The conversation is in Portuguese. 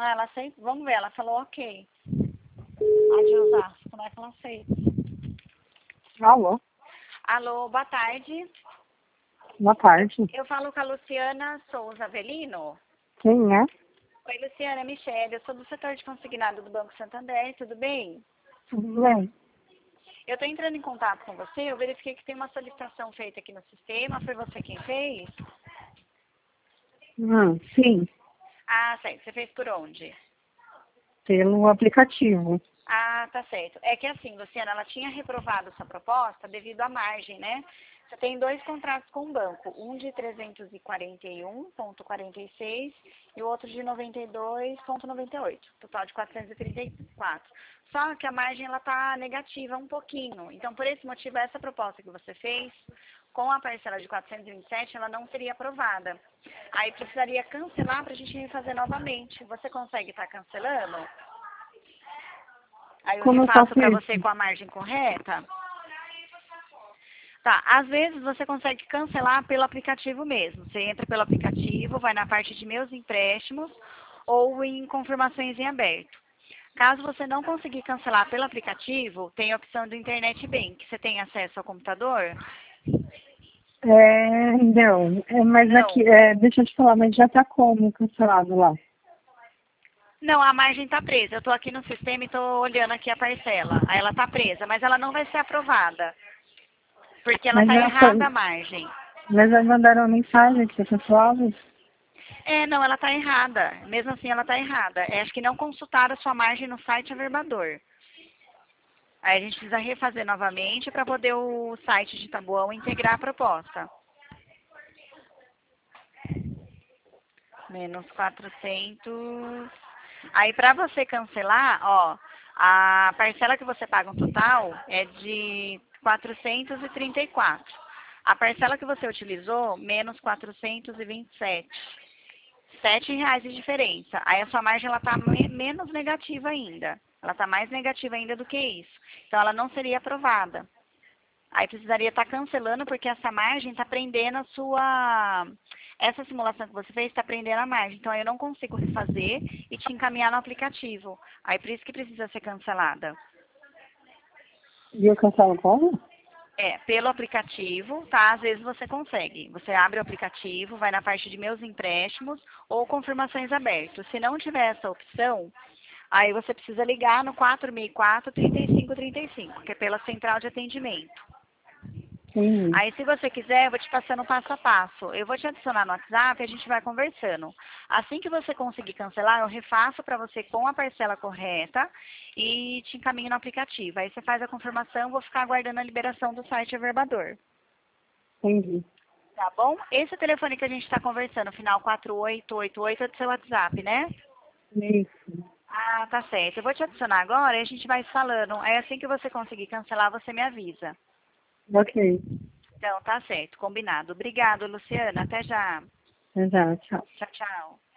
Ah, ela aceita? Vamos ver, ela falou ok. A de Osasco, como é que ela aceita? Alô, Alô, boa tarde. boa tarde. Eu falo com a Luciana Souza Avelino. Quem é? Oi, Luciana, é Michele. Eu sou do setor de consignado do Banco Santander, tudo bem? Tudo bem? Eu estou entrando em contato com você, eu verifiquei que tem uma solicitação feita aqui no sistema, foi você quem fez? Sim, Ah, certo. Você fez por onde? pelo aplicativo. Ah, tá certo. É que assim, Luciana, ela tinha reprovado sua proposta devido à margem, né? Você tem dois contratos com o banco, um de 341,46 e o outro de 92,98, total de 434. Só que a margem ela tá negativa um pouquinho. Então, por esse motivo, essa proposta que você fez, com a parcela de 427, ela não seria aprovada. Aí precisaria cancelar para a gente refazer novamente. Você consegue estar cancelando? Aí eu Como eu refaço faço para você isso? com a margem correta. Tá, às vezes você consegue cancelar pelo aplicativo mesmo. Você entra pelo aplicativo, vai na parte de meus empréstimos ou em confirmações em aberto. Caso você não conseguir cancelar pelo aplicativo, tem a opção do Internet Bank. Você tem acesso ao computador? Não. Mas aqui, Não. deixa eu te falar, mas já tá como cancelado lá? Não, a margem está presa. Eu estou aqui no sistema e estou olhando aqui a parcela. Aí ela está presa, mas ela não vai ser aprovada. Porque ela Mas está já, errada a margem. mas já mandaram mensagem que você cancelado? É, não, ela está errada. Mesmo assim, ela está errada. É, acho que não consultaram a sua margem no site Averbador. Aí a gente precisa refazer novamente para poder o site de Tabuão integrar a proposta. Menos 400. Aí para você cancelar, ó, a parcela que você paga no total é de 434. A parcela que você utilizou, menos 427. R$ 7 de diferença. Aí a sua margem ela está menos negativa ainda. Ela está mais negativa ainda do que isso. Então ela não seria aprovada. Aí precisaria estar cancelando porque essa margem está prendendo a sua. Essa simulação que você fez está prendendo a margem. Então aí eu não consigo refazer e te encaminhar no aplicativo. Aí por isso que precisa ser cancelada. E eu cancelo como? É, pelo aplicativo, tá? Às vezes você consegue. Você abre o aplicativo, vai na parte de meus empréstimos ou confirmações abertas. Se não tiver essa opção, aí você precisa ligar no 464-3535, que é pela central de atendimento. Sim, Aí, se você quiser, eu vou te passando passo a passo. Eu vou te adicionar no WhatsApp e a gente vai conversando. Assim que você conseguir cancelar, eu refaço para você com a parcela correta e te encaminho no aplicativo. Aí você faz a confirmação, vou ficar aguardando a liberação do site Averbador. entendi. Tá bom? Esse telefone que a gente está conversando, final 4888, é do seu WhatsApp, né? Isso. Ah, tá certo. Eu vou te adicionar agora e a gente vai falando. Aí, assim que você conseguir cancelar, você me avisa. Ok. Então, tá certo. Combinado. Obrigado, Luciana. Até já. Já, tchau. Tchau, tchau.